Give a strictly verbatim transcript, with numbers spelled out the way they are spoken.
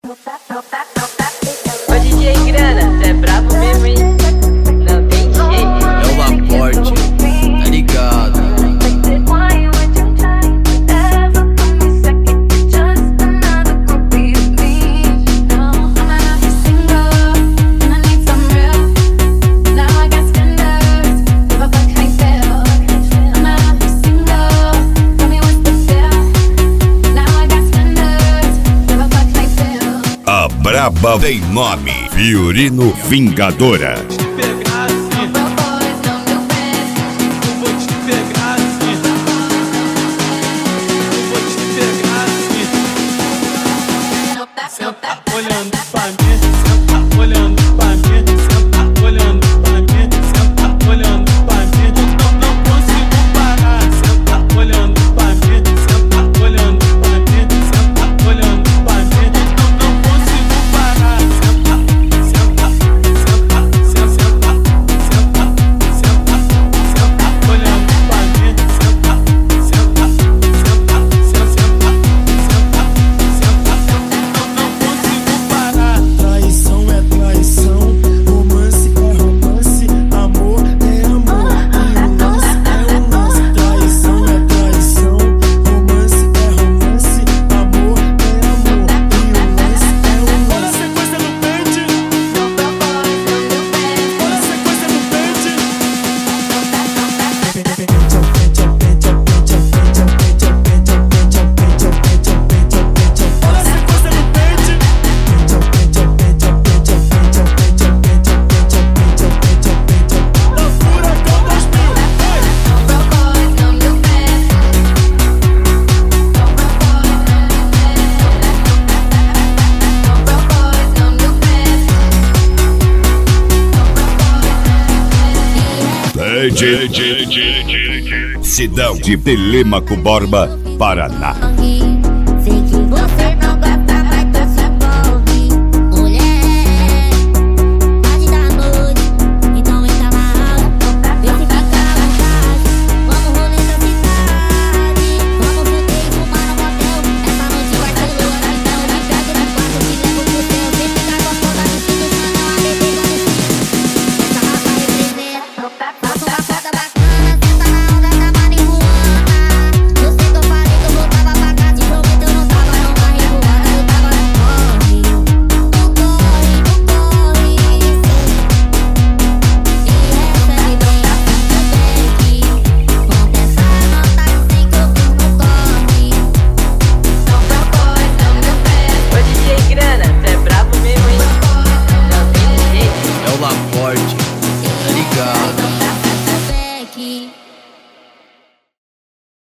Ô D J Grana, cê é brabo mesmo, hein? Não tem jeito. É o Laporte, tá ligado? A braba tem nome, Fiorino Vingadora. Senta olhando pra mim, senta olhando pra mim, senta olhando pra mim, senta olhando pra mim. Não, não consigo parar. Senta olhando pra mim, senta olhando pra mim, senta olhando pra mim. Não, não consigo parar. Senta, senta, senta, senta, senta, senta, senta olhando pra mim, senta, senta, senta, senta, senta, senta. Não consigo parar. Traição é traição, romance é romance, amor é amor, e o lance é o lance. Traição é traição, romance é romance, amor é amor, e o lance é o lance. Olha a sequência no pente, olha a sequência no pente. Olha a sequência no pente. Loucura com dois mil. D J Sidão de Telêmaco Borba, Paraná. Sei que você não gosta, mas tu se envolve. Mulher, tarde da noite, então entra na aula. Vê se fica à vontade. Vamos rolê na cidade. Vamos fuder e fumar no motel. Essa noite vai ser louca, então me pega no quarto, te levo pro céu. Vem ficar gostosa, me sinto chama uma bebê quando essa rapa representa. Faço uma foda bacana, senta na onda da marihuana. Eu sei que eu falei que eu voltava pra casa, te prometo eu não tava não marihuana. Eu tava no corre, no corre, no corre. E recebe bem a feedback. Conta essa nota sem que eu fiz no corre. Não propõe, não meu pé. Ô D J Grana, cê é brabo mesmo, hein? Não tem jeito. É o Laporte, tá ligado?